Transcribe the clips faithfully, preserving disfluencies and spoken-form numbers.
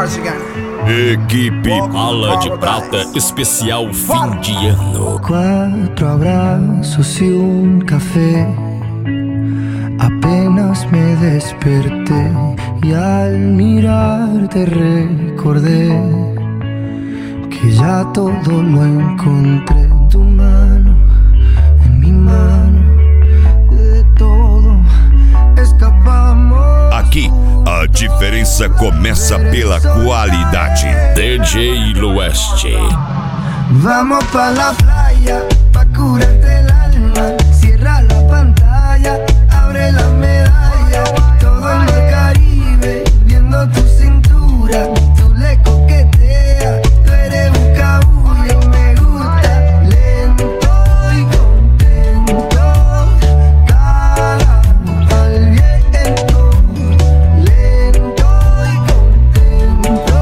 Equipe Bala de Prata especial fim de ano. Cuatro abrazos y un café. Apenas me desperté y al mirarte recordé que ya todo lo encontré en tu mano, en mi mano. De todo escapamos. Aqui a diferença começa pela qualidade. D J Lueste. Vamos pa la playa, pa curarte el alma. Cierra la pantalla, abre la medalla. Todo el mar Caribe, viendo tu cintura. Tú le coqueteas, tú eres un cabullo. Me gusta lento y contento. Cara al viento. Lento y contento.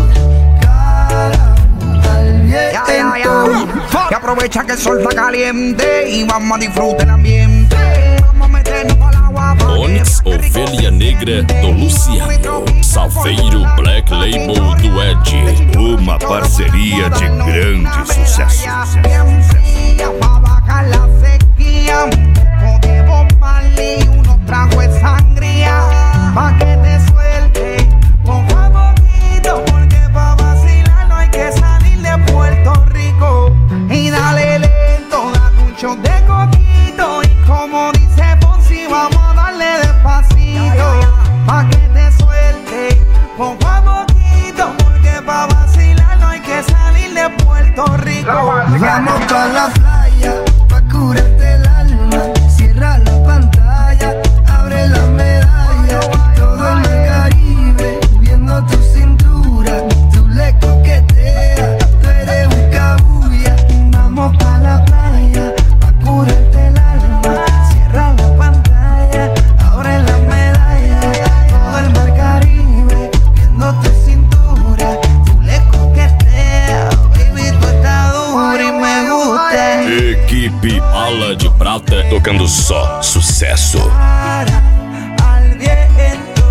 Cara al viento. Y aprovecha que el sol está caliente y vamos a disfrutar el ambiente. Vamos a meternos para el agua. Onyx, Ovelha Negra do Luciano. Salveiro Black Label do Ed. Uma parceria de grande sucesso. Bien fría para bajar la sequía. Un poco de Bob Marley, unos tragos de sangría. Pa' que te suelte poco a poquito, porque pa' vacilar no hay que salir de Puerto Rico. Y dale lento, date un shot de coquito. Y como dice Fonsi, vamos a darle despacito. Pa' que te suelte poco a poquito, porque pa' vacilar no hay que salir de Puerto Rico. Vamos pa la playa, pa curarte el alma. Cierra la pantalla, abre la medalla. Todo el mar Caribe, viendo tu cintura. Tú le coqueteas, tú eres un cabulla. Vamos pa la playa, pa curarte el alma. Cierra la pantalla, abre la medalla. Todo el mar Caribe, viendo tu cintura. Tú le coqueteas, baby, tú estás dura y me gusta. Equipe Bala de Prata tocando só sucesso. Cara al viento,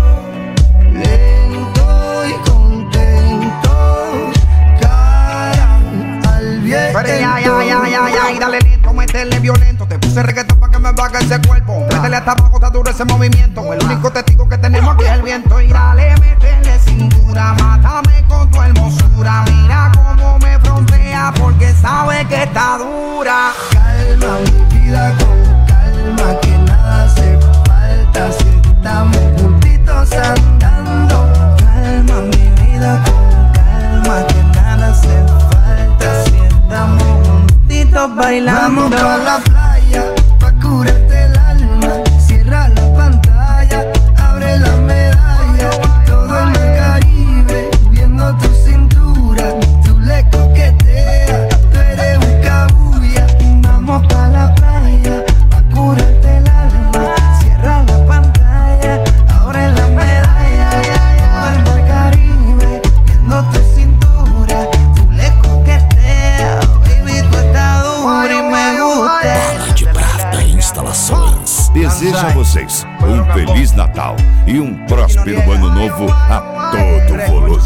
lento y contento. Cara al viento. Pero ya, ya, ya, ya, ya, y dale lento, métele violento. Te puse reggaetón pa' que me baje ese cuerpo. Métele hasta abajo, está duro ese movimiento. El único testigo que tenemos aquí es el viento. Y dale, métele cintura, mátame con tu hermosura. Mira cómo me frontea, porque sabe que está dura. Calma mi vida con calma, que nada hace falta si estamos juntitos andando. Calma mi vida con calma, que nada hace falta si estamos juntitos bailando. Vamos pa la playa, pa curarte el alma. Cierra la pantalla, abre la medalla. Todo el mar Caribe, viendo tu cintura. Tú le coqueteas, tú eres un cabulla. Vamos pa la playa, pa curarte el alma. Cierra la pantalla, abre la medalla. Todo el mar Caribe, viendo tu cintura. Tú le coqueteas, baby, tú estás dura y me gusta. Bala de Prata Instalações deseja a vocês um Feliz Natal e um próspero Ano Novo a todo volume.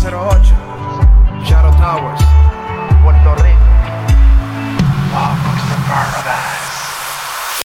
Shadow Towers, Puerto Rico. Welcome to paradise.